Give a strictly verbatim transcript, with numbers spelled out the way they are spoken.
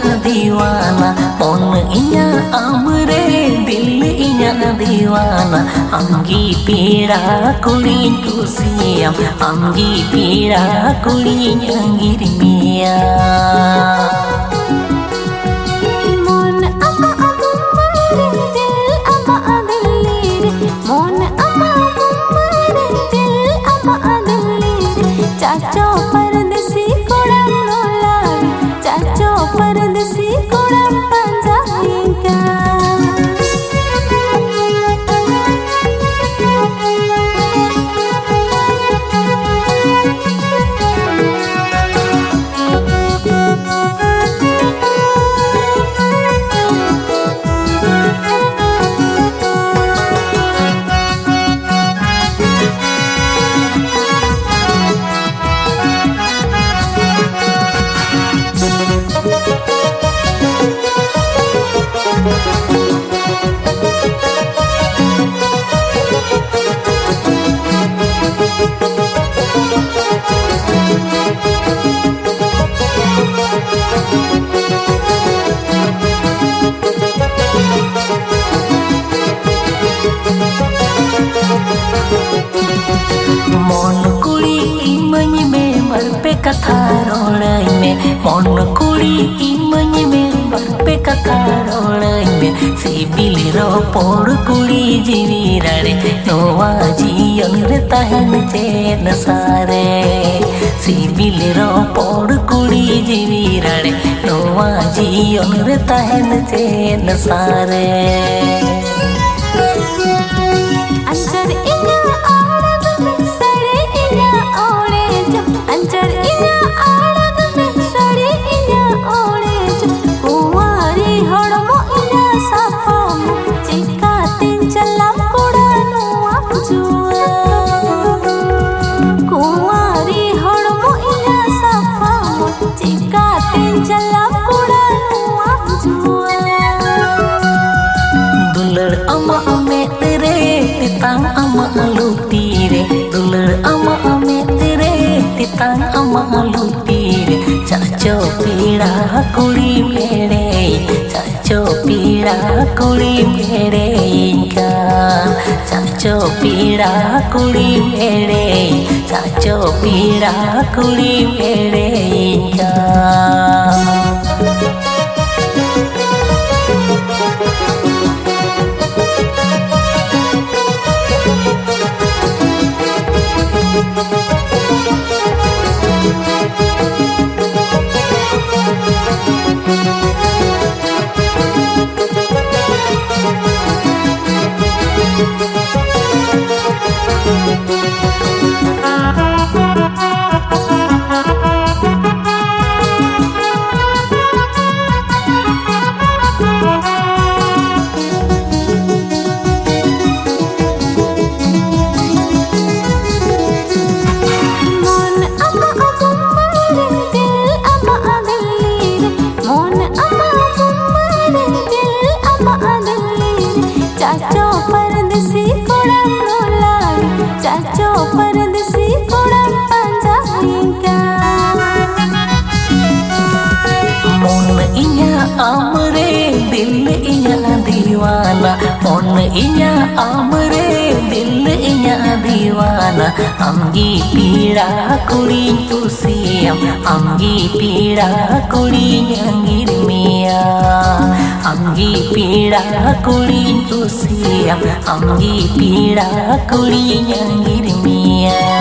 दीवाना मन इया आमरे दिल इया दीवाना अंगी पीड़ा कुड़ी कुसियम अंगी पीड़ा कुड़ी अंगिर मिया चाचो परदेसी कुड़म लोलार चाचो परदेसी कुड़म पंजाइका मन कुड़ी इमኝ में मर पे कथा रोड़ई में मन कुड़ी इमኝ में मर पे कथा रोड़ई में सिबिल रो पोड़ कुड़ी जीवी रड़े नोवा जीवन रे तहन चेन सारे सिबिल रो पोड़ कुड़ी जीवी रड़े नोवा जीवन रे तहन चेन सारे अंचर इना आड़ग में सड़े इना ओड़े जो अंचर इना आड़ग में सड़े इना ओड़े जो कुंवारी हड़मो इना साफामो चिका तीन चलम कुड़ानो आजुआ कुंवारी हड़मो इना साफामो चिका तीन चलम कुड़ानो आजुआ दुलड़ अमा में तेरे तितांग अमा लुटी रे दुलड़ अमा में तेरे तितांग अमा लुटी रे चाचो पीड़ा कुड़ी मेरे चाचो पीड़ा कुड़ी मेरे इनका चाचो पीड़ा कुड़ी मेरे चाचो पीड़ा कुड़ी मेरे इनका चाचो परदेसी कुड़म लोलार चाचो परदेसी कुड़म पंजाइका मन इया आमरे दिल इया दीवाना मन इया आमरे दिल इया दीवाना अंगी पीड़ा कुड़ी कुसियम अंगी पीड़ा कुड़ी अंगिर मिया अंगी पीड़ा कुड़ी कुसियम अंगी पीड़ा कुड़ी अंगिर मिया।